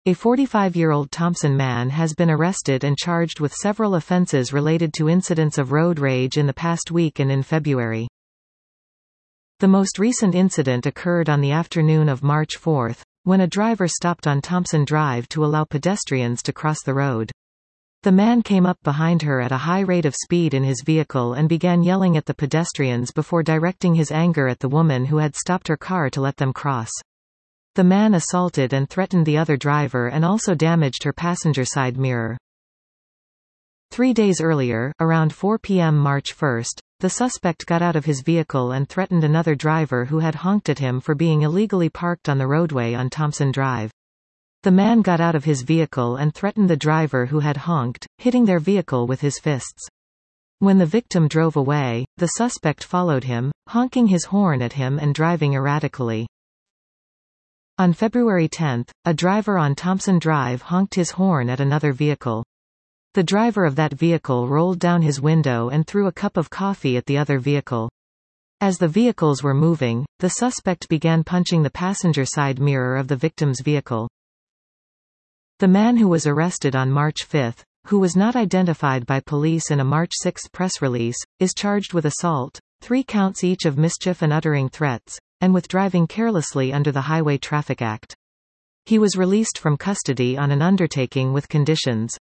A 45-year-old Thompson man has been arrested and charged with several offenses related to incidents of road rage in the past week and in February. The most recent incident occurred on the afternoon of March 4, when a driver stopped on Thompson Drive to allow pedestrians to cross the road. The man came up behind her at a high rate of speed in his vehicle and began yelling at the pedestrians before directing his anger at the woman who had stopped her car to let them cross. The man assaulted and threatened the other driver and also damaged her passenger side mirror. 3 days earlier, around 4 p.m. March 1, the suspect got out of his vehicle and threatened another driver who had honked at him for being illegally parked on the roadway on Thompson Drive. The man got out of his vehicle and threatened the driver who had honked, hitting their vehicle with his fists. When the victim drove away, the suspect followed him, honking his horn at him and driving erratically. On February 10, a driver on Thompson Drive honked his horn at another vehicle. The driver of that vehicle rolled down his window and threw a cup of coffee at the other vehicle. As the vehicles were moving, the suspect began punching the passenger side mirror of the victim's vehicle. The man who was arrested on March 5, who was not identified by police in a March 6 press release, is charged with assault, 3 counts each of mischief and uttering threats, and with driving carelessly under the Highway Traffic Act. He was released from custody on an undertaking with conditions.